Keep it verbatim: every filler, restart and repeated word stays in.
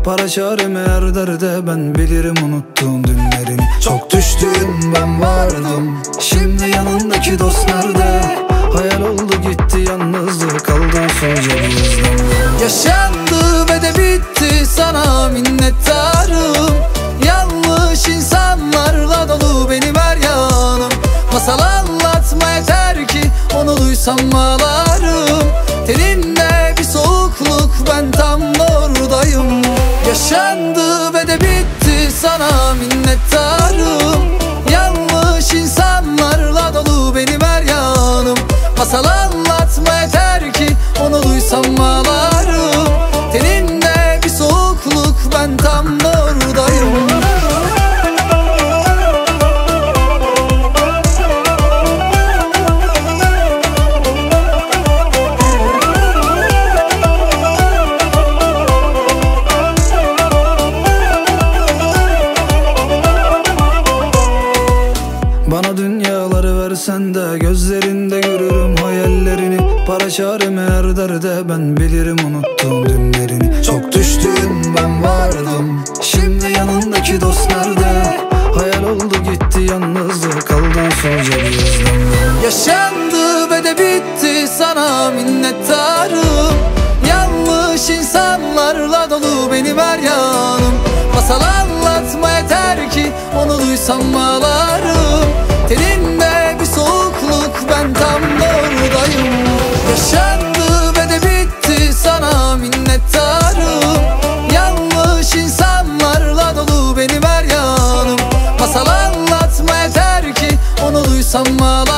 Para çarem eğer derde, ben bilirim unuttuğum dünlerini. Çok düştüm ben vardım, şimdi yanındaki dost nerede? Hayal oldu gitti yalnızlık, kaldı solca bir yüzden. Yaşandı ve de bitti, sana minnettarım. Yanlış insanlarla dolu benim her yanım. Masal anlatma yeter ki onu duysam ağlarım. Teninde bir soğukluk, ben tam oradayım. Yaşandı ve de bitti, sana minnettarım. Yanlış insanlarla dolu benim her yanım. Masal anlatma yeter ki onu duysam ağlarım. Teninde bir soğukluk, ben tam oradayım. Bana dünyaları versen de gözlerinde görürüm hayallerini. Para çarem eğer derde, ben bilirim unuttuğum dünlerini. Çok düştüm ben vardım, şimdi yanındaki dost nerede? Hayal oldu gitti yalnızlık, kaldı solca bir yüzden. Yaşandı ve de bitti, sana minnettarım. Yanlış insanlarla dolu benim her yanım. Masal anlatma yeter ki onu duysam ağlarım. Teninde bir soğukluk, ben tam oradayım. Yaşandı ve de bitti, sana minnettarım. Yanlış insanlarla dolu benim her yanım. Masal anlatma yeter ki onu duysam ağlarım.